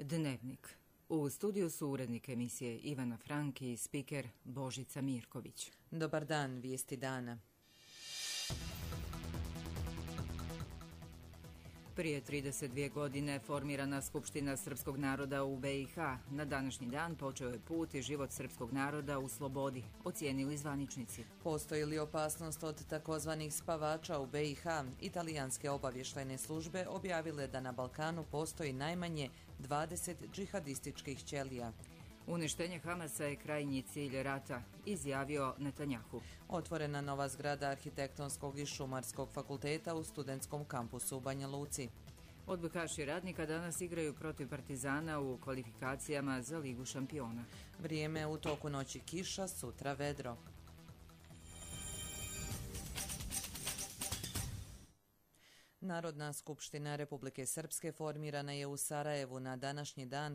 Dnevnik. U studiju su urednik emisije Ivana Frank i spiker Božica Mirković. Dobar dan, vijesti dana. Prije 32 godine formirana Skupština srpskog naroda u BiH. Na današnji dan počeo je put i život srpskog naroda u slobodi, ocijenili zvaničnici. Postoji li opasnost od takozvanih spavača u BiH? Italijanske obavještajne službe objavile da na Balkanu postoji najmanje 20 džihadističkih ćelija. Uništenje Hamasa je krajnji cilj rata, izjavio Netanjahu. Otvorena nova zgrada Arhitektonskog i Šumarskog fakulteta u studentskom kampusu u Banja Luci. Odbojkaši Radnika danas igraju protiv Partizana u kvalifikacijama za Ligu šampiona. Vrijeme u toku noći kiša, sutra vedro. Narodna skupština Republike Srpske formirana je u Sarajevu na današnji dan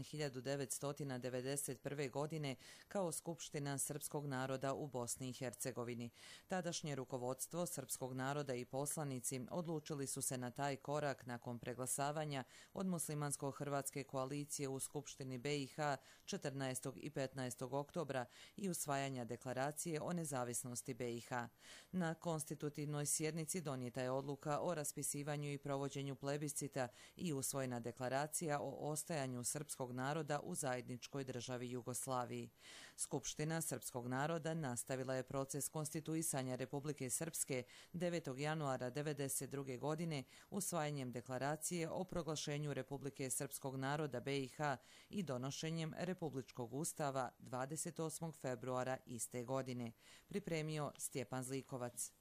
1991. godine kao Skupština srpskog naroda u Bosni i Hercegovini. Tadašnje rukovodstvo srpskog naroda i poslanici odlučili su se na taj korak nakon preglasavanja od muslimansko-hrvatske koalicije u Skupštini BiH 14. i 15. oktobra i usvajanja deklaracije o nezavisnosti BiH. Na konstitutivnoj sjednici donijeta je odluka o raspisivanju i provođenju plebiscita i usvojena deklaracija o ostajanju srpskog naroda u zajedničkoj državi Jugoslaviji. Skupština srpskog naroda nastavila je proces konstituisanja Republike Srpske 9. januara 1992. godine usvajanjem deklaracije o proglašenju Republike Srpskog naroda BiH i donošenjem Republičkog ustava 28. februara iste godine. Pripremio Stjepan Zlikovac.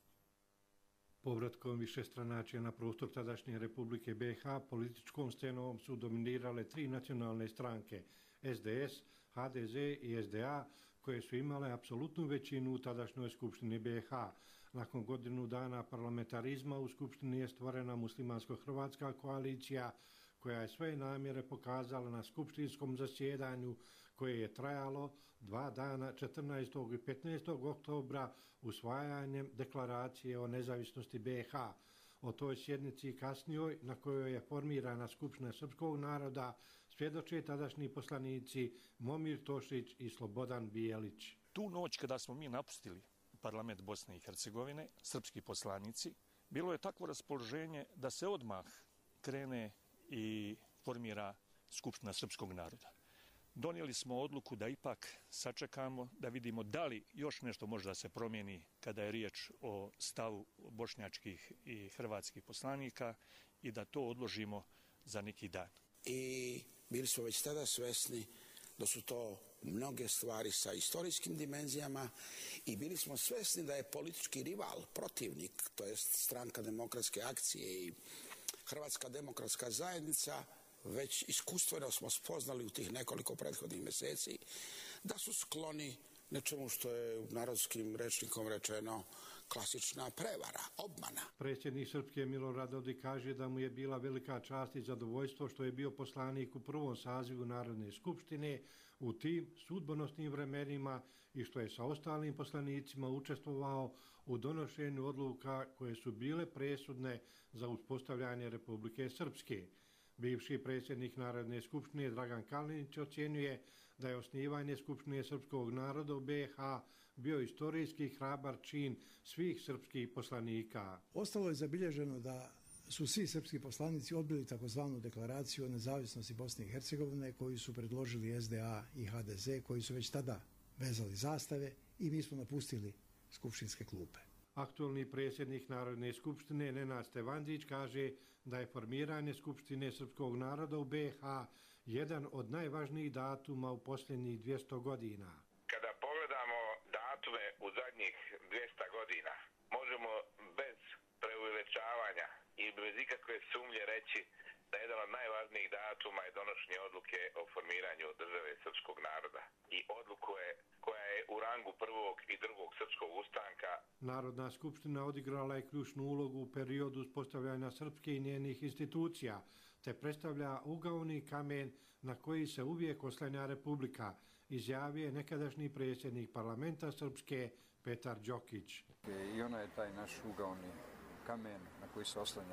Povratkom višestranačja na prostor tadašnje Republike BiH političkom scenom su dominirale tri nacionalne stranke, SDS, HDZ i SDA, koje su imale apsolutnu većinu u tadašnjoj Skupštini BiH. Nakon godinu dana parlamentarizma u Skupštini je stvorena muslimansko-hrvatska koalicija, koja je svoje namjere pokazala na skupštinskom zasjedanju koje je trajalo 2 dana 14. i 15. oktobra usvajanjem deklaracije o nezavisnosti BiH. O toj sjednici kasnijoj, na kojoj je formirana Skupština srpskog naroda, svjedoče tadašnji poslanici Momir Tošić i Slobodan Bijelić. Tu noć kada smo mi napustili parlament Bosne i Hercegovine, srpski poslanici, bilo je takvo raspoloženje da se odmah krene i formira Skupština srpskog naroda. Donijeli smo odluku da ipak sačekamo, da vidimo da li još nešto može da se promijeni kada je riječ o stavu bošnjačkih i hrvatskih poslanika i da to odložimo za neki dan. I bili smo već tada svjesni da su to mnoge stvari sa istorijskim dimenzijama i bili smo svjesni da je politički rival, protivnik, to jest Stranka demokratske akcije i Hrvatska demokratska zajednica, već iskustveno smo spoznali u tih nekoliko prethodnih mjeseci da su skloni nečemu što je narodskim rečnikom rečeno klasična prevara, obmana. Predsjednik Srpske Milorad Dodik kaže da mu je bila velika čast i zadovoljstvo što je bio poslanik u prvom sazivu Narodne skupštine u tim sudbonosnim vremenima i što je sa ostalim poslanicima učestvovao u donošenju odluka koje su bile presudne za uspostavljanje Republike Srpske. Bivši predsjednik Narodne skupštine Dragan Kalinić ocjenjuje da je osnivanje Skupštine srpskog naroda u BiH bio istorijski hrabar čin svih srpskih poslanika. Ostalo je zabilježeno da su svi srpski poslanici odbili takozvanu deklaraciju o nezavisnosti Bosne i Hercegovine koju su predložili SDA i HDZ, koji su već tada vezali zastave i mi smo napustili skupštinske klupe. Aktualni predsjednik Narodne skupštine Nenad Stevandić kaže da je formiranje Skupštine srpskog naroda u BiH jedan od najvažnijih datuma u posljednjih 200 godina. Kada pogledamo datume u zadnjih 200 godina, možemo bez preuveličavanja i bez ikakve sumnje reći da je jedan od najvažnijih datuma je donošenje odluke o formiranju države srpskog naroda. I odluku je koja je u rangu prvog i drugog srpskog ustanka. Narodna skupština odigrala je ključnu ulogu u periodu uspostavljanja Srpske i njenih institucija, te predstavlja ugaoni kamen na koji se uvijek oslanja Republika, izjavio nekadašnji predsjednik parlamenta Srpske Petar Đokić. I ona je taj naš ugaoni kamen na koji se oslanja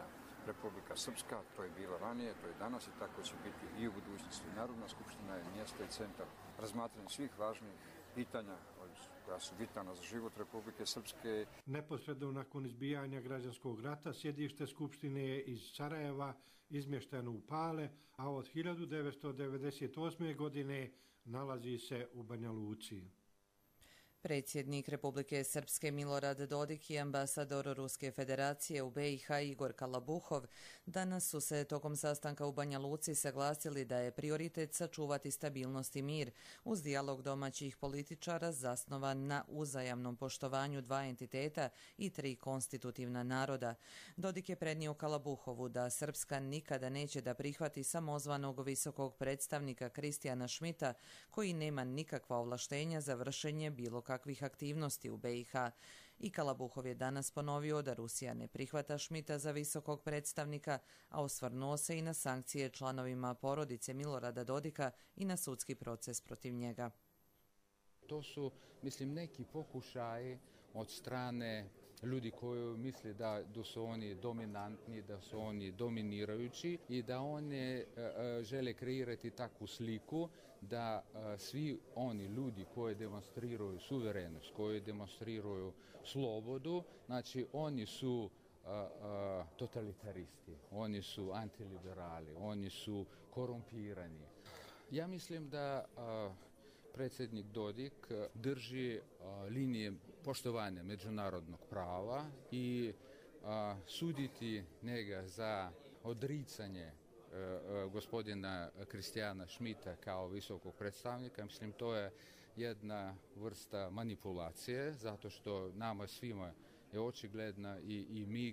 Republika Srpska, to je bilo ranije, to je danas i tako će biti i u budućnosti. Narodna skupština je mjesto i centar razmatranja svih važnih pitanja koja su bitna za život Republike Srpske. Neposredno nakon izbijanja građanskog rata sjedište Skupštine je iz Sarajeva izmješteno u Pale, a od 1998. godine nalazi se u Banja Luci. Predsjednik Republike Srpske Milorad Dodik i ambasador Ruske federacije u BiH Igor Kalabuhov danas su se tokom sastanka u Banja Luci saglasili da je prioritet sačuvati stabilnost i mir uz dijalog domaćih političara zasnovan na uzajamnom poštovanju dva entiteta i tri konstitutivna naroda. Dodik je prenio Kalabuhovu da Srpska nikada neće da prihvati samozvanog visokog predstavnika Kristijana Šmita koji nema nikakva ovlaštenja za vršenje bilo kakvih aktivnosti u BiH. I Kalabuhov je danas ponovio da Rusija ne prihvata Šmita za visokog predstavnika, a osvrnuo se i na sankcije članovima porodice Milorada Dodika i na sudski proces protiv njega. To su, mislim, neki pokušaji od strane ljudi koji misle da su oni dominantni, da su oni dominirajući i da oni žele kreirati takvu sliku da svi oni ljudi koji demonstriraju suverenost, koji demonstriraju slobodu, znači oni su totalitaristi, oni su antiliberali, oni su korumpirani. Ja mislim da predsjednik Dodik drži linije poštovanja međunarodnog prava i suditi njega za odricanje gospodina Kristijana Šmita kao visokog predstavnika, mislim to je jedna vrsta manipulacije, zato što nama svima je očigledna i mi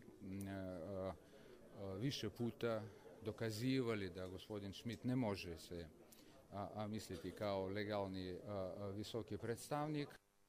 više puta dokazivali da gospodin Šmit ne može se misliti kao legalni visoki predstavnik.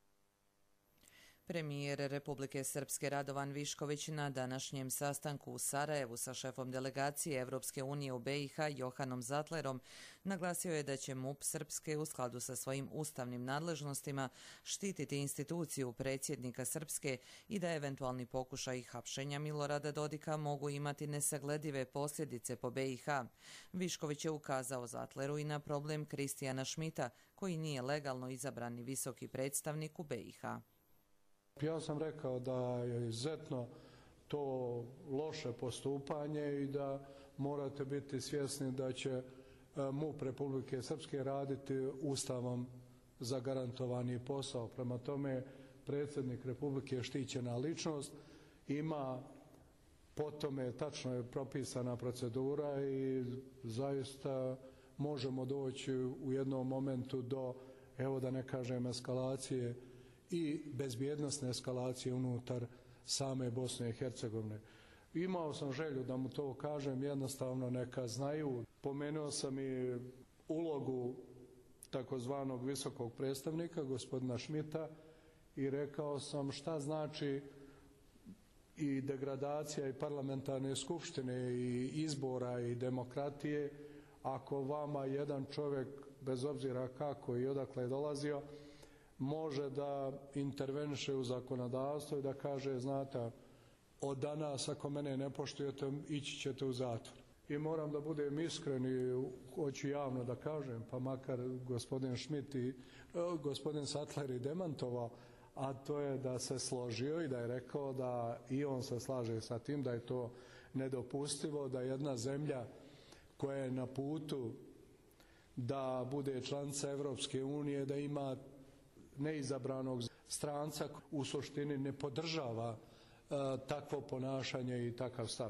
Premijer Republike Srpske Radovan Višković na današnjem sastanku u Sarajevu sa šefom delegacije Evropske unije u BiH Johanom Zatlerom naglasio je da će MUP Srpske u skladu sa svojim ustavnim nadležnostima štititi instituciju predsjednika Srpske i da eventualni pokušaj hapšenja Milorada Dodika mogu imati nesagledive posljedice po BiH. Višković je ukazao Zatleru i na problem Kristijana Šmita koji nije legalno izabrani visoki predstavnik u BiH. Ja sam rekao da je izuzetno to loše postupanje i da morate biti svjesni da će MUP Republike Srpske raditi ustavom zagarantovani posao. Prema tome, predsjednik Republike je štićena ličnost, ima po tome tačno je propisana procedura i zaista možemo doći u jednom momentu do, evo da ne kažem, eskalacije i bezbjednosne eskalacije unutar same Bosne i Hercegovine. Imao sam želju da mu to kažem, jednostavno neka znaju. Pomenuo sam i ulogu takozvanog visokog predstavnika, gospodina Šmita, i rekao sam šta znači i degradacija i parlamentarne skupštine i izbora i demokratije ako vama jedan čovjek, bez obzira kako i odakle je dolazio, može da interveniše u zakonodavstvo i da kaže, znate, od danas ako mene ne poštujete, ići ćete u zatvor. I moram da budem iskren i hoću javno da kažem, pa makar gospodin Šmit i gospodin Sattler i demantovao, a to je da se složio i da je rekao da i on se slaže sa tim, da je to nedopustivo, da jedna zemlja koja je na putu da bude članica Evropske unije, da ima neizabranog stranca u suštini ne podržava takvo ponašanje i takav stav.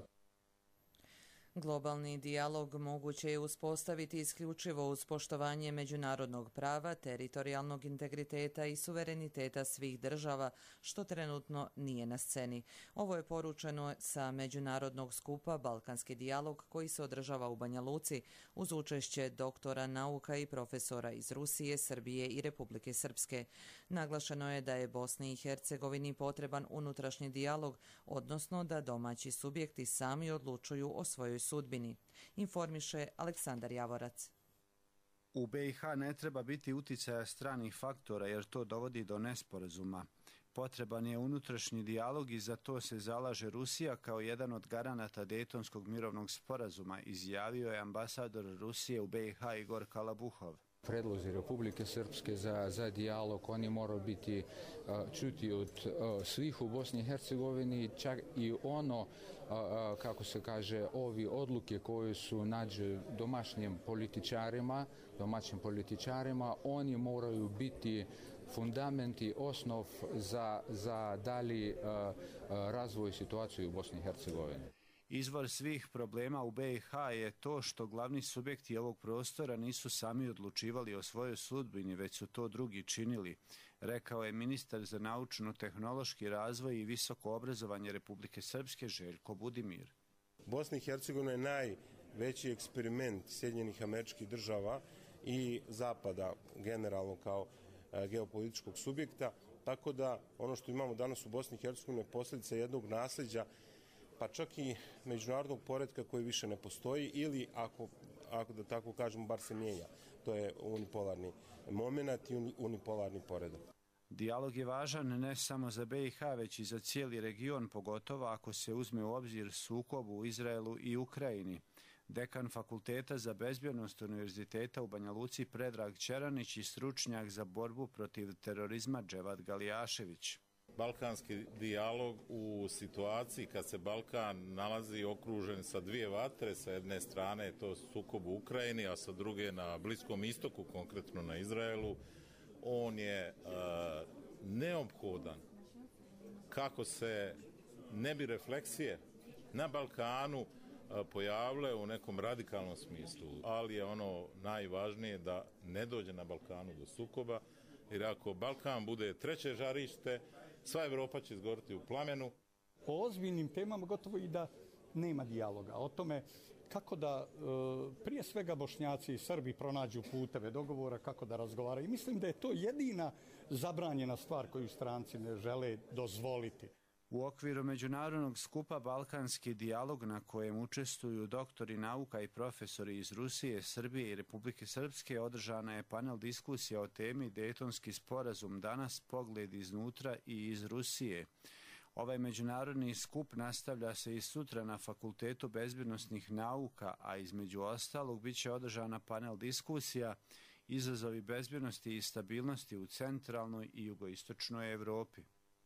Globalni dijalog moguće je uspostaviti isključivo uz poštovanje međunarodnog prava, teritorijalnog integriteta i suvereniteta svih država, što trenutno nije na sceni. Ovo je poručeno sa međunarodnog skupa Balkanski dijalog koji se održava u Banja Luci uz učešće doktora nauka i profesora iz Rusije, Srbije i Republike Srpske. Naglašeno je da je Bosni i Hercegovini potreban unutrašnji dijalog, odnosno da domaći subjekti sami odlučuju o svojoj sudbini, informiše Aleksandar Javorac. U BiH ne treba biti uticaja stranih faktora jer to dovodi do nesporazuma. Potreban je unutrašnji dijalog i za to se zalaže Rusija kao jedan od garanata Dejtonskog mirovnog sporazuma, izjavio je ambasador Rusije u BiH Igor Kalabuhov. Predlozi Republike Srpske za dijalog, oni moraju biti čuti od svih u Bosni i Hercegovini, čak i ono, kako se kaže, ovi odluke koje su nađe domaćim političarima, oni moraju biti fundament i osnov za dalji razvoj situacije u Bosni i Hercegovini. Izvor svih problema u BiH je to što glavni subjekti ovog prostora nisu sami odlučivali o svojoj sudbini, već su to drugi činili, rekao je ministar za naučno-tehnološki razvoj i visoko obrazovanje Republike Srpske Željko Budimir. Bosna i Hercegovina je najveći eksperiment Sjedinjenih Američkih Država i Zapada generalno kao geopolitičkog subjekta, tako da ono što imamo danas u Bosni i Hercegovini je posljedica jednog nasljeđa, pa čak i međunarodnog poretka koji više ne postoji ili, ako da tako kažemo, bar se mijenja. To je unipolarni moment i unipolarni poredak. Dijalog je važan ne samo za BiH, već i za cijeli region, pogotovo ako se uzme u obzir sukob u Izraelu i Ukrajini. Dekan Fakulteta za bezbjednost Univerziteta u Banja Luci Predrag Čeranić i stručnjak za borbu protiv terorizma Dževad Galijašević. Balkanski dijalog u situaciji kad se Balkan nalazi okružen sa dvije vatre, sa jedne strane je to sukob u Ukrajini, a sa druge na Bliskom istoku, konkretno na Izraelu, on je neophodan kako se ne bi refleksije na Balkanu pojavile u nekom radikalnom smislu, ali je ono najvažnije da ne dođe na Balkanu do sukoba, jer ako Balkan bude treće žarište, sva Evropa će izgoriti u plamenu. O ozbiljnim temama gotovo i da nema dijaloga. O tome kako da prije svega Bošnjaci i Srbi pronađu puteve dogovora, kako da razgovaraju. I mislim da je to jedina zabranjena stvar koju stranci ne žele dozvoliti. U okviru međunarodnog skupa Balkanski dijalog, na kojem učestvuju doktori nauka i profesori iz Rusije, Srbije i Republike Srpske, održana je panel diskusija o temi Dejtonski sporazum, danas pogled iznutra i iz Rusije. Ovaj međunarodni skup nastavlja se i sutra na Fakultetu bezbjednosnih nauka, a između ostalog bit će održana panel diskusija Izazovi bezbjednosti i stabilnosti u centralnoj i jugoistočnoj Evropi.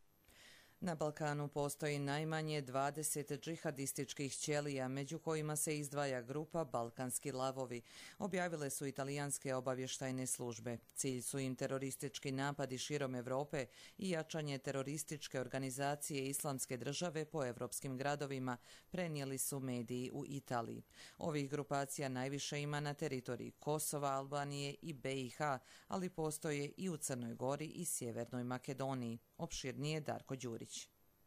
Na Balkanu postoji najmanje 20 džihadističkih ćelija, među kojima se izdvaja grupa Balkanski lavovi, objavile su italijanske obavještajne službe. Cilj su im teroristički napadi širom Europe i jačanje terorističke organizacije Islamske države po evropskim gradovima, prenijeli su mediji u Italiji. Ovih grupacija najviše ima na teritoriji Kosova, Albanije i BiH, ali postoje i u Crnoj Gori i Sjevernoj Makedoniji. Opširnije Darko Đurić.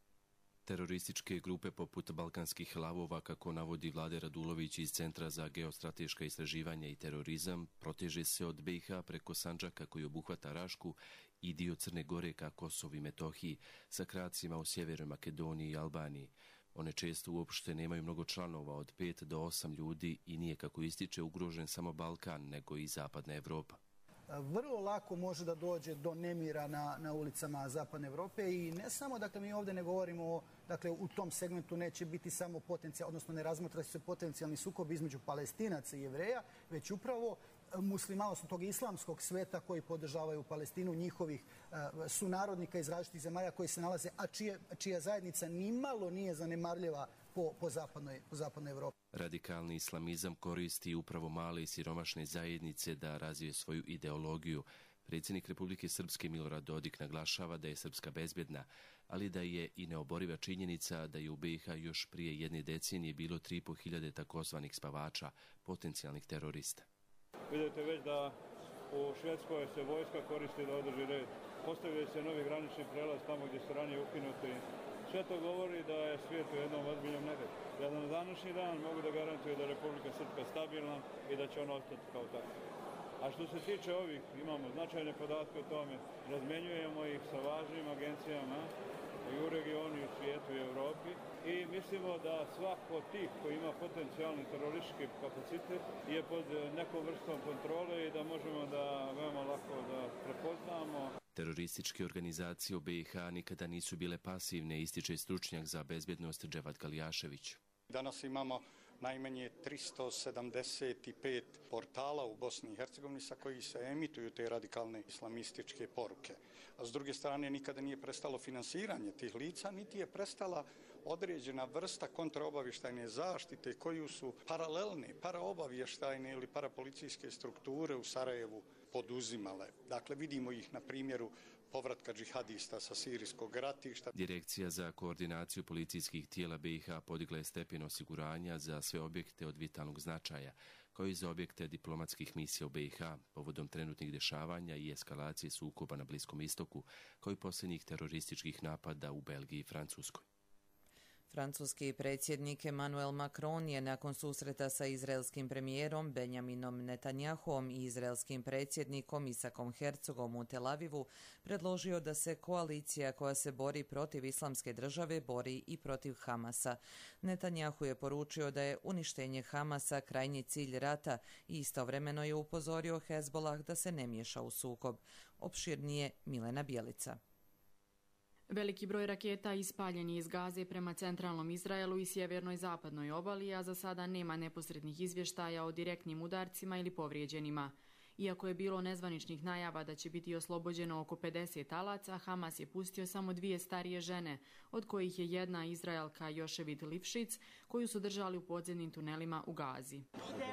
Terorističke grupe poput Balkanskih lavova, kako navodi Vlade Radulović iz Centra za geostrateška istraživanja i terorizam, proteže se od BiH preko Sandžaka koji obuhvata Rašku i dio Crne Gore ka Kosovu i Metohiji, sa kracima u Sjevernoj Makedoniji i Albaniji. One često uopšte nemaju mnogo članova, od 5 do 8 ljudi, i nije, kako ističe, ugrožen samo Balkan, nego i zapadna Evropa. Vrlo lako može da dođe do nemira na ulicama zapadne Evrope i ne samo, dakle, mi ovdje ne govorimo, dakle, u tom segmentu neće biti samo potencijal, odnosno ne razmatra se potencijalni sukob između Palestinaca i Jevreja, već upravo muslimana, odnosno tog islamskog sveta koji podržavaju Palestinu, njihovih sunarodnika iz različitih zemalja koji se nalaze, a čija zajednica nimalo nije zanemarljiva po zapadnoj Evropi. Radikalni islamizam koristi upravo male i siromašne zajednice da razvije svoju ideologiju. Predsjednik Republike Srpske Milorad Dodik naglašava da je Srpska bezbjedna, ali da je i neoboriva činjenica da je u BiH još prije jedne decenije bilo 3.500 takozvanih spavača, potencijalnih terorista. Vidite već da u Švedskoj se vojska koristi da održi red. Postavljaju se novi granični prelaz tamo gdje su ranije ukinuti. Sve to govori da je svijet u jednom ozbiljnom neredu. Ja na današnji dan mogu da garantuju da je Republika Srpska stabilna i da će ona ostati kao takva. A što se tiče ovih, imamo značajne podatke o tome, razmenjujemo ih sa važnim agencijama i u regionu, i u svijetu, i u Evropi, i mislimo da svako od tih koji ima potencijalni teroristički kapacitet je pod nekom vrstom kontrole i da možemo da veoma lako da prepoznamo. Terorističke organizacije u BiH nikada nisu bile pasivne, ističe stručnjak za bezbjednost Dževad Galijašević. Danas imamo najmanje 375 portala u Bosni i Hercegovini sa koji se emituju te radikalne islamističke poruke. A s druge strane nikada nije prestalo finansiranje tih lica, niti je prestala određena vrsta kontraobavještajne zaštite koju su paralelne, paraobavještajne ili parapolicijske strukture u Sarajevu poduzimale. Dakle, vidimo ih na primjeru povratka džihadista sa sirijskog ratišta. Direkcija za koordinaciju policijskih tijela BiH podigla je stepen osiguranja za sve objekte od vitalnog značaja, kao i za objekte diplomatskih misija u BiH, povodom trenutnih dešavanja i eskalacije sukoba na Bliskom istoku, kao i posljednjih terorističkih napada u Belgiji i Francuskoj. Francuski predsjednik Emmanuel Macron je nakon susreta sa izraelskim premijerom Benjaminom Netanjahuom i izraelskim predsjednikom Isakom Herzogom u Tel Avivu predložio da se koalicija koja se bori protiv islamske države bori i protiv Hamasa. Netanjahu je poručio da je uništenje Hamasa krajnji cilj rata i istovremeno je upozorio Hezbolah da se ne miješa u sukob. Opširnije Milena Bjelica. Veliki broj raketa ispaljen je iz Gaze prema centralnom Izraelu i sjevernoj zapadnoj obali, a za sada nema neposrednih izvještaja o direktnim udarcima ili povrijeđenima. Iako je bilo nezvaničnih najava da će biti oslobođeno oko 50 talaca, Hamas je pustio samo 2 starije žene, od kojih je jedna Izraelka Joševit Lifšic, koju su držali u podzemnim tunelima u Gazi.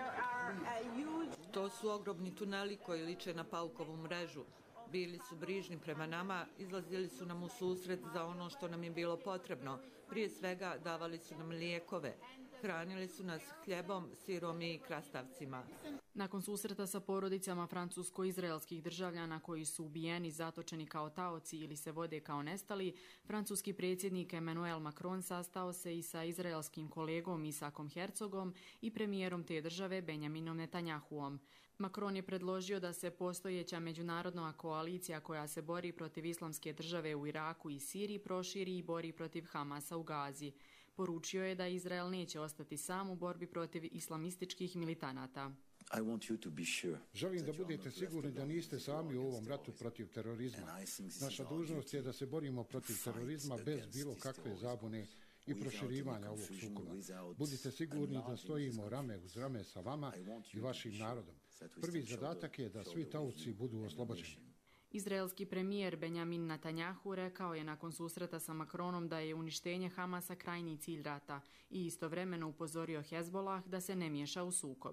To su ogromni tuneli koji liče na paukovu mrežu. Bili su brižni prema nama, izlazili su nam u susret za ono što nam je bilo potrebno. Prije svega davali su nam lijekove. Hranili su nas hljebom, sirom i krastavcima. Nakon susreta sa porodicama francusko-izraelskih državljana koji su ubijeni, zatočeni kao taoci ili se vode kao nestali, francuski predsjednik Emmanuel Macron sastao se i sa izraelskim kolegom Isakom Herzogom i premijerom te države Benjaminom Netanjahuom. Macron je predložio da se postojeća međunarodna koalicija koja se bori protiv islamske države u Iraku i Siriji proširi i bori protiv Hamasa u Gazi. Poručio je da Izrael neće ostati sam u borbi protiv islamističkih militanata. Želim da budete sigurni da niste sami u ovom ratu protiv terorizma. Naša dužnost je da se borimo protiv terorizma bez bilo kakve zabune i proširivanja ovog sukoba. Budite sigurni da stojimo rame uz rame sa vama i vašim narodom. Prvi zadatak je da svi taoci budu oslobođeni. Izraelski premijer Benjamin Netanjahu rekao je nakon susreta sa Macronom da je uništenje Hamasa krajnji cilj rata i istovremeno upozorio Hezbolah da se ne miješa u sukob.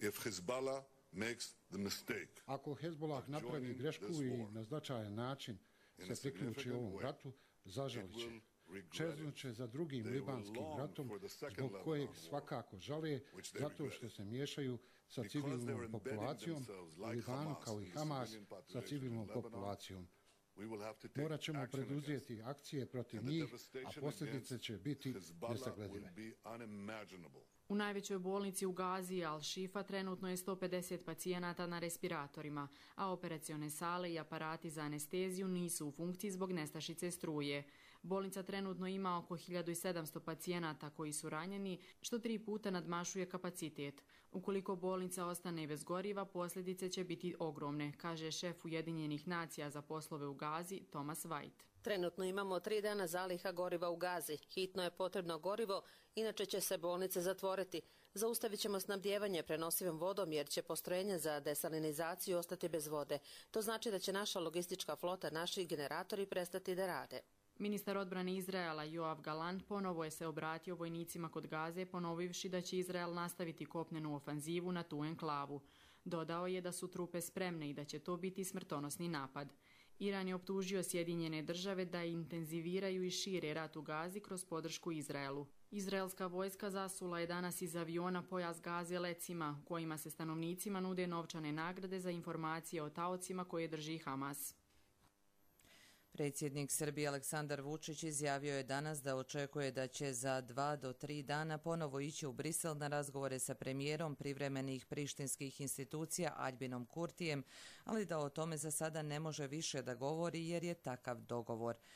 Ako Hezbolah napravi grešku i na značajan način se priključi ovom ratu, zažalit će. Čeznuće za drugim libanskim ratom, zbog kojeg svakako žale, zato što se miješaju sa civilnom populacijom u Libanu, kao i Hamas sa civilnom populacijom. Morat ćemo preduzeti akcije protiv njih, a posljedice će biti nesagledive. U najvećoj bolnici u Gazi, Al-Shifa, trenutno je 150 pacijenata na respiratorima, a operacione sale i aparati za anesteziju nisu u funkciji zbog nestašice struje. Bolnica trenutno ima oko 1700 pacijenata koji su ranjeni, što 3 puta nadmašuje kapacitet. Ukoliko bolnica ostane bez goriva, posljedice će biti ogromne, kaže šef Ujedinjenih nacija za poslove u Gazi, Thomas White. Trenutno imamo 3 dana zaliha goriva u Gazi. Hitno je potrebno gorivo, inače će se bolnice zatvoriti. Zaustavit ćemo snabdijevanje prenosivom vodom jer će postrojenja za desalinizaciju ostati bez vode. To znači da će naša logistička flota, naši generatori prestati da rade. Ministar odbrane Izraela Joav Galant ponovo je se obratio vojnicima kod Gaze, ponovivši da će Izrael nastaviti kopnenu ofanzivu na tu enklavu. Dodao je da su trupe spremne i da će to biti smrtonosni napad. Iran je optužio Sjedinjene države da intenziviraju i šire rat u Gazi kroz podršku Izraelu. Izraelska vojska zasula je danas iz aviona pojas Gaze lecima, kojima se stanovnicima nude novčane nagrade za informacije o taocima koje drži Hamas. Predsjednik Srbije Aleksandar Vučić izjavio je danas da očekuje da će za 2 do 3 dana ponovo ići u Brisel na razgovore sa premijerom privremenih prištinskih institucija Aljbinom Kurtijem, ali da o tome za sada ne može više da govori jer je takav dogovor.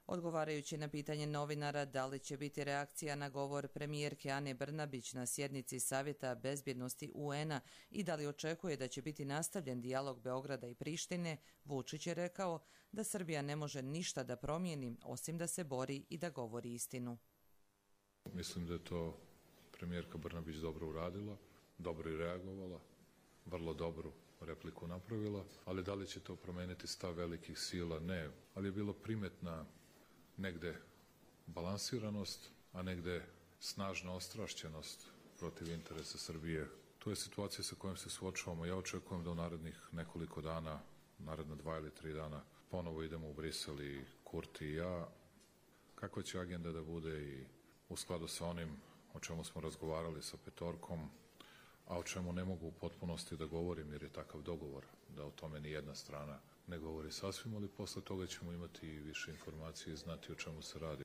Odgovarajući na pitanje novinara da li će biti reakcija na govor premijerke Ane Brnabić na sjednici Savjeta bezbjednosti UN-a i da li očekuje da će biti nastavljen dijalog Beograda i Prištine, Vučić je rekao da Srbija ne može ništa da promijeni osim da se bori i da govori istinu. Mislim da je to premijerka Brnabić dobro uradila, dobro i reagovala, vrlo dobru repliku napravila, ali da li će to promeniti stav velikih sila? Ne, ali je bilo primetna negde balansiranost, a negde snažna ostrašćenost protiv interesa Srbije. To je situacija sa kojom se suočavamo. Ja očekujem da u narednih nekoliko dana, naredna 2 ili 3 dana, ponovo idemo u Brisel i Kurti i ja. Kakva će agenda da bude i u skladu sa onim o čemu smo razgovarali sa petorkom, a o čemu ne mogu u potpunosti da govorim jer je takav dogovor da o tome ni jedna strana ne govori sasvim, ali posle toga ćemo imati više informacije i znati o čemu se radi.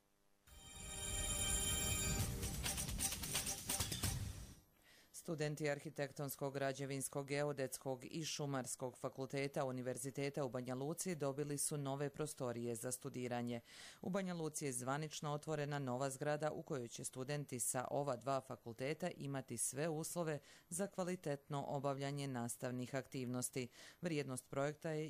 Studenti arhitektonskog, građevinskog, geodetskog i šumarskog fakulteta Univerziteta u Banja Luci dobili su nove prostorije za studiranje. U Banja Luci je zvanično otvorena nova zgrada u kojoj će studenti sa ova 2 fakulteta imati sve uslove za kvalitetno obavljanje nastavnih aktivnosti. Vrijednost projekta je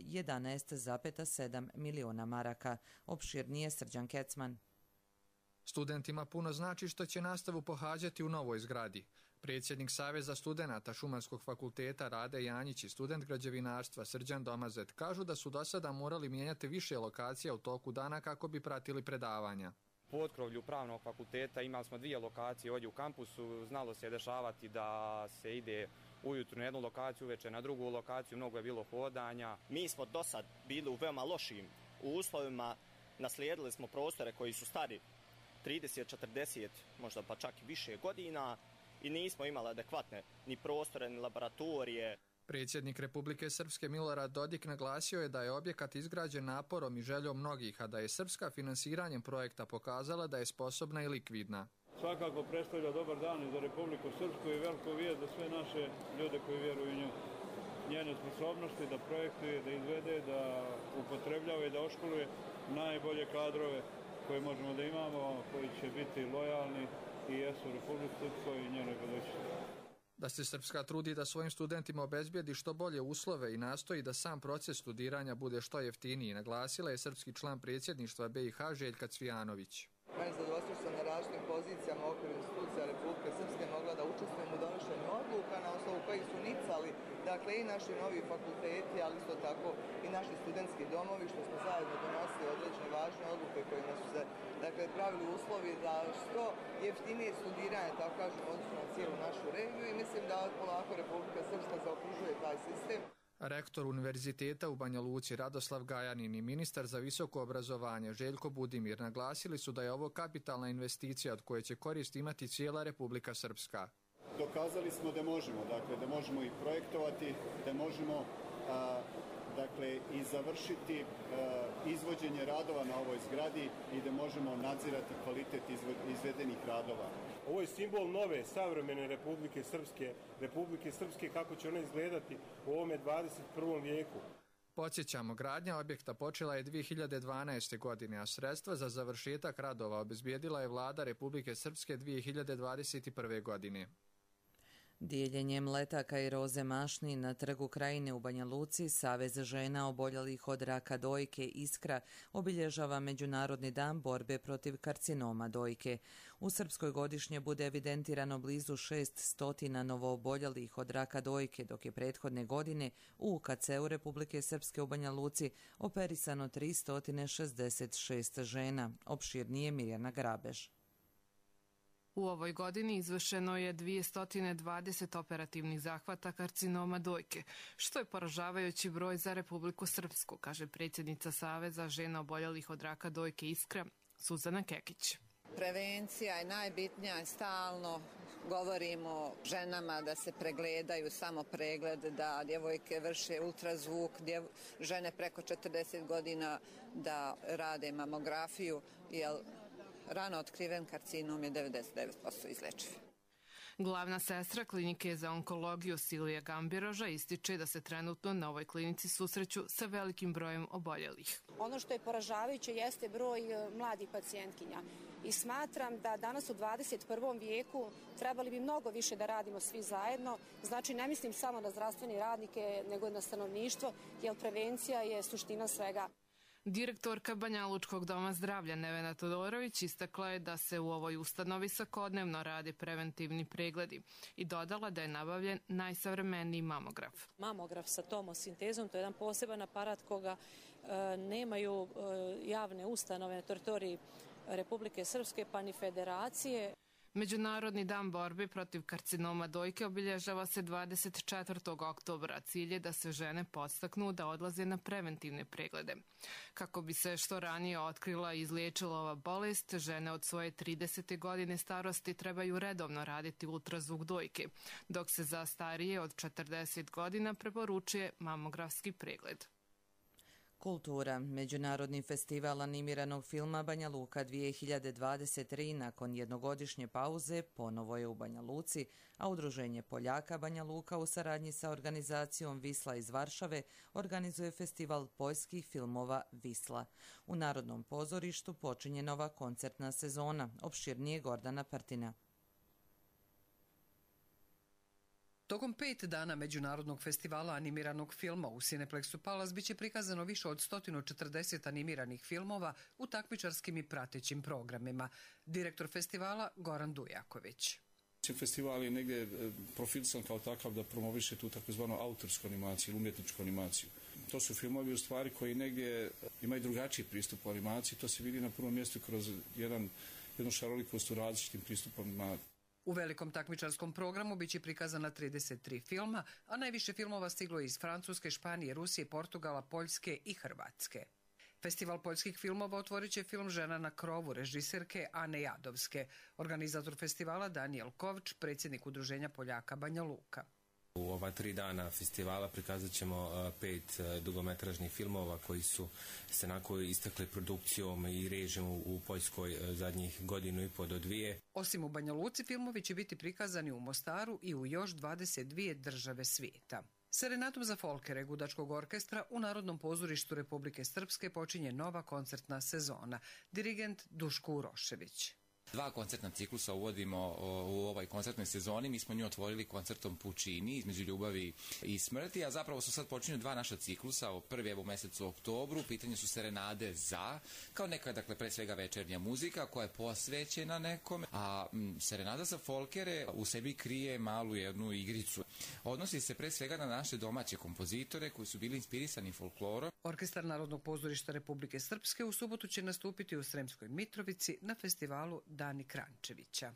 11,7 miliona maraka. Opširnije Srđan Kecman. Studentima puno znači što će nastavu pohađati u novoj zgradi. Predsjednik Saveza studenata Šumarskog fakulteta Rade Janjić i student građevinarstva Srđan Domazet kažu da su do sada morali mijenjati više lokacija u toku dana kako bi pratili predavanja. U potkrovlju pravnog fakulteta imali smo 2 lokacije ovdje u kampusu. Znalo se dešavati da se ide ujutru na jednu lokaciju, uveče na drugu lokaciju, mnogo je bilo hodanja. Mi smo do sad bili u veoma lošim uslovima, naslijedili smo prostore koji su stari 30, 40, možda pa čak i više godina i nismo imali adekvatne ni prostore, ni laboratorije. Predsjednik Republike Srpske Milorad Dodik naglasio je da je objekat izgrađen naporom i željom mnogih, a da je Srpska finansiranjem projekta pokazala da je sposobna i likvidna. Svakako predstavlja dobar dan i za Republiku Srpsku i veliku vijest za sve naše ljude koji vjeruju u nju. Njene sposobnosti da projektuje, da izvede, da upotrebljava i da oškoluje najbolje kadrove koje možemo da imamo, koji će biti lojalni i jesu u Republici Srpskoj i njenoj budućnosti. Da se Srpska trudi da svojim studentima obezbijedi što bolje uslove i nastoji da sam proces studiranja bude što jeftiniji, naglasila je srpski član predsjedništva BiH Željka Cvijanović. Meni je zadovoljstvo što sam na različitim pozicijama u okviru institucija Republike Srpske mogla da učestvujem u donošenju odluka na osnovu kojih su nicali, dakle i naši novi fakulteti, ali isto tako i naši studentski domovi, što smo zajedno donosili određene važne odluke kojima su se pravili uslovi za što jeftinije studiranje, tako kažemo, odnosno na cijelu našu regiju i mislim da polako Republika Srpska zaokružuje taj sistem. Rektor Univerziteta u Banja Luci Radoslav Gajanin i ministar za visoko obrazovanje Željko Budimir naglasili su da je ovo kapitalna investicija od koje će korist imati cijela Republika Srpska. Dokazali smo da možemo, da možemo i projektovati, da možemo i završiti izvođenje radova na ovoj zgradi i da možemo nadzirati kvalitet izvedenih radova. Ovo je simbol nove, savremene Republike Srpske, kako će ona izgledati u ovome 21. vijeku. Podsjećamo, gradnja objekta počela je 2012. godine, a sredstva za završetak radova obezbijedila je vlada Republike Srpske 2021. godine. Dijeljenjem letaka i roze mašni na Trgu Krajine u Banja Luci, Savez žena oboljelih od raka dojke Iskra obilježava Međunarodni dan borbe protiv karcinoma dojke. U Srpskoj godišnje bude evidentirano blizu 600 novooboljelih od raka dojke, dok je prethodne godine u UKC-u Republike Srpske u Banja Luci operisano 366 žena. Opširnije Mirjana Grabež. U ovoj godini izvršeno je 220 operativnih zahvata karcinoma dojke, što je poražavajući broj za Republiku Srpsku, kaže predsjednica Saveza žena oboljelih od raka dojke Iskra, Suzana Kekić. Prevencija je najbitnija i stalno govorimo ženama da se pregledaju, samo pregled, da djevojke vrše ultrazvuk, žene preko 40 godina da rade mamografiju, jer rano otkriven karcinom je 99% izlečiv. Glavna sestra klinike za onkologiju Silvija Gambiroža ističe da se trenutno na ovoj klinici susreću sa velikim brojem oboljelih. Ono što je poražavajuće jeste broj mladih pacijentkinja i smatram da danas u 21. vijeku trebali bi mnogo više da radimo svi zajedno. Znači ne mislim samo na zdravstvene radnike nego i na stanovništvo, jer prevencija je suština svega. Direktorka Banjalučkog doma zdravlja Nevena Todorović istakla je da se u ovoj ustanovi svakodnevno rade preventivni pregledi i dodala da je nabavljen najsavremeniji mamograf. Mamograf sa tomosintezom, to je jedan poseban aparat koga nemaju javne ustanove na teritoriji Republike Srpske pa ni federacije. Međunarodni dan borbe protiv karcinoma dojke obilježava se 24. oktobra. Cilj je da se žene podstaknu da odlaze na preventivne preglede. Kako bi se što ranije otkrila i izliječila ova bolest, žene od svoje 30. godine starosti trebaju redovno raditi ultrazvuk dojke, dok se za starije od 40 godina preporučuje mamografski pregled. Kultura. Međunarodni festival animiranog filma Banja Luka 2023 nakon jednogodišnje pauze ponovo je u Banja Luci, a Udruženje Poljaka Banja Luka u saradnji sa organizacijom Visla iz Varšave organizuje festival poljskih filmova Visla. U Narodnom pozorištu počinje nova koncertna sezona, opširnije Gordana Partina. Tokom 5 dana Međunarodnog festivala animiranog filma u Cineplexu Palace biće prikazano više od 140 animiranih filmova u takmičarskim i pratećim programima. Direktor festivala Goran Dujaković. Festival je negdje profilisan kao takav da promoviše tu takozvanu autorsku animaciju, umjetničku animaciju. To su filmovi u stvari koji negdje imaju drugačiji pristup u animaciji. To se vidi na prvom mjestu kroz jednu šarolikost u različitim pristupama. U velikom takmičarskom programu biće prikazana 33 filma, a najviše filmova stiglo je iz Francuske, Španije, Rusije, Portugala, Poljske i Hrvatske. Festival poljskih filmova otvorit će film Žena na krovu režiserke Ane Jadovske. Organizator festivala Daniel Kovč, predsjednik Udruženja Poljaka Banja Luka. U ova 3 dana festivala prikazat ćemo 5 dugometražnih filmova koji su se onako istakli produkcijom i režijom u Poljskoj zadnjih 1,5 do 2. Osim u Banja Luci, filmovi će biti prikazani u Mostaru i u još 22 države svijeta. Serenadom za folkere Gudačkog orkestra u Narodnom pozorištu Republike Srpske počinje nova koncertna sezona. Dirigent Duško Urošević. 2 koncertna ciklusa uvodimo u ovoj koncertnoj sezoni. Mi smo nju otvorili koncertom Puccini, Između ljubavi i smrti, a zapravo su sad počinju 2 naša ciklusa. Prvi je u mjesecu oktobru, u pitanju su serenade za, kao neka, dakle, pre svega večernja muzika koja je posvećena nekome, a serenada za folkere u sebi krije malu jednu igricu. Odnosi se pre svega na naše domaće kompozitore koji su bili inspirisani folklorom. Orkestar Narodnog pozorišta Republike Srpske u subotu će nastupiti u Sremskoj Mitrovici na festivalu Dani Krančevića.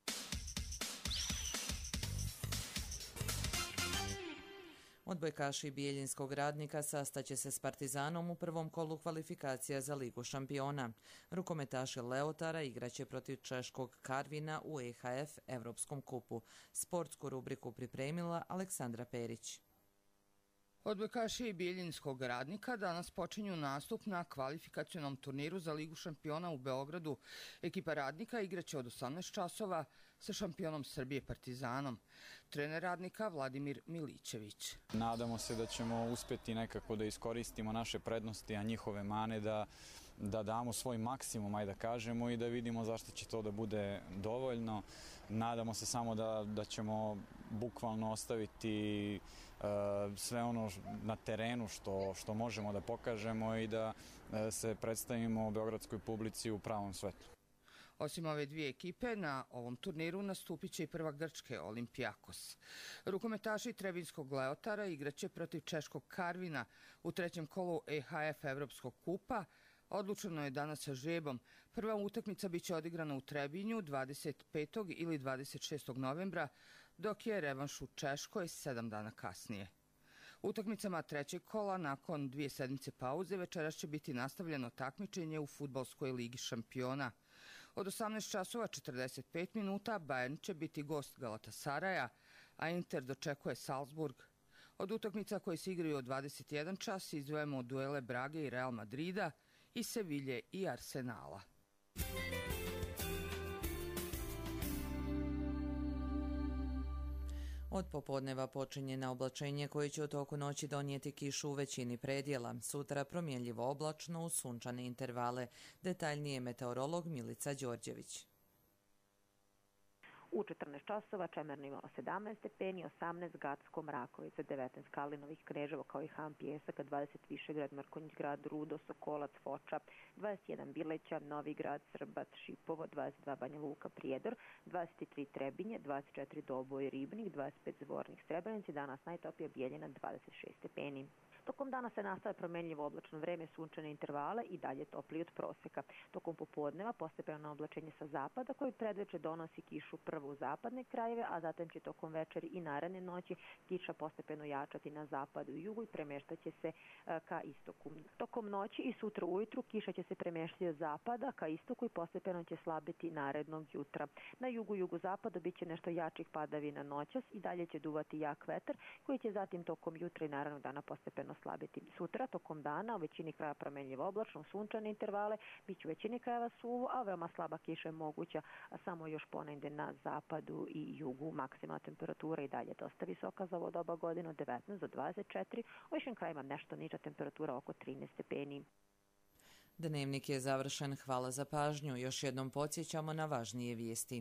Odbojkaši Bijeljinskog Radnika sastaće se s Partizanom u prvom kolu kvalifikacija za Ligu šampiona. Rukometaši Leotara igraće protiv češkog Karvina u EHF Evropskom kupu. Sportsku rubriku pripremila Aleksandra Perić. Odbojkaši Bijeljinskog Radnika danas počinju nastup na kvalifikacionom turniru za Ligu šampiona u Beogradu. Ekipa Radnika igraće od 18 časova sa šampionom Srbije Partizanom. Trener Radnika Vladimir Milićević. Nadamo se da ćemo uspjeti nekako da iskoristimo naše prednosti, a njihove mane da damo svoj maksimum, ajde da kažemo, i da vidimo zašto će to da bude dovoljno. Nadamo se samo da ćemo bukvalno ostaviti sve ono na terenu što možemo da pokažemo i da se predstavimo beogradskoj publici u pravom svetlu. Osim ove 2 ekipe, na ovom turniru nastupit će i prvak Grčke, Olimpijakos. Rukometaši Trebinskog Leotara igraće protiv češkog Karvina u 3. kolu EHF Evropskog kupa. Odlučeno je danas sa žrebom. Prva utakmica biće odigrana u Trebinju 25. ili 26. novembra, dok je revanš u Češkoj 7 dana kasnije. Utakmicama 3. kola nakon 2 sedmice pauze večeras će biti nastavljeno takmičenje u Fudbalskoj ligi šampiona. Od 18 časova 45 minuta Bayern će biti gost Galatasaraja, a Inter dočekuje Salzburg. Od utakmica koje se igraju od 21 čas izdvojimo duele Brage i Real Madrida i Sevilje i Arsenala. Od popodneva počinje na oblačenje koje će u toku noći donijeti kišu u većini predjela. Sutra promjenljivo oblačno uz sunčane intervale. Detaljnije meteorolog Milica Đorđević. U 14 časova Čemer nivo 17 stepeni, 18 Gacko, Mrakovica, 19 Kalinovih, Kneževo kao i Han Pjesaka, 20 Višegrad, Mrkonjić grad, Rudo, Sokolac, Foča, 21 Bileća, Novi grad, Srbac, Šipovo, 22 Banja Luka, Prijedor, 23 Trebinje, 24 Doboj, Ribnik, 25 Zvornik, Srebrenici, danas najtoplije Bijeljina 26 stepeni. Tokom dana se nastavlja promjenljivo oblačno vreme, sunčane intervale i dalje toplije od proseka. Tokom popodneva postepeno oblačenje sa zapada koji predveče donosi kišu prvo u zapadne krajeve, a zatim će tokom večeri i naredne noći kiša postepeno jačati na zapadu i jugu i premještaće se ka istoku. Tokom noći i sutra ujutru kiša će se premještati od zapada ka istoku i postepeno će slabiti narednog jutra. Na jugu-jugozapadu bit će nešto jačih padavina noćas i dalje će duvati jak vetar koji će zatim tokom jutra i narednog dana postepeno slabiti. Sutra tokom dana u većini kraja promjenljivo oblačno, sunčane intervale, bit će u većini krajeva suvo, a veoma slaba kiša je moguća samo još ponegdje na zapadu i jugu. Maksimalna temperatura i dalje dosta visoka za ovo doba godine od 19 do 24, u višim krajima nešto niža temperatura oko 13 stepeni. Dnevnik je završen. Hvala za pažnju. Još jednom podsjećamo na važnije vijesti.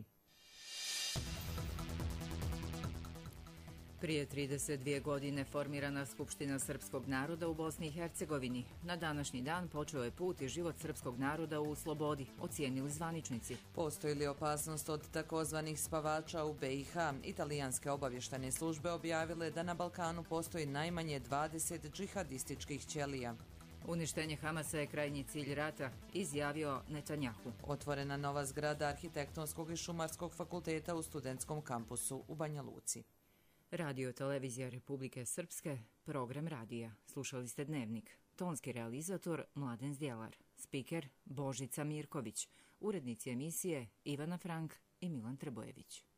Prije 32 godine formirana Skupština srpskog naroda u Bosni i Hercegovini. Na današnji dan počeo je put i život srpskog naroda u slobodi, ocijenili zvaničnici. Postoji li opasnost od takozvanih spavača u BiH? Italijanske obavještajne službe objavile da na Balkanu postoji najmanje 20 džihadističkih ćelija. Uništenje Hamasa je krajnji cilj rata, izjavio Netanjahu. Otvorena nova zgrada Arhitektonskog i Šumarskog fakulteta u studentskom kampusu u Banja Luci. Radio Televizija Republike Srpske, program radija. Slušali ste Dnevnik. Tonski realizator Mladen Zdjelar. Spiker Božica Mirković. Urednici emisije Ivana Frank i Milan Trbojević.